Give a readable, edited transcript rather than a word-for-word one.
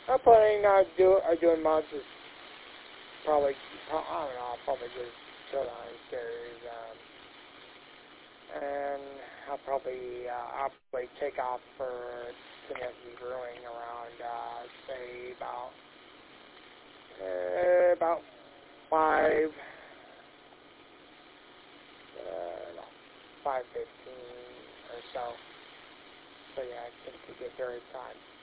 I'm planning on doing months is probably, I don't know, I'll probably just chill downstairs, and I'll probably take off for Tennessee Brewing around, say about 5, 5:15 or so. So yeah, I think we get there in time.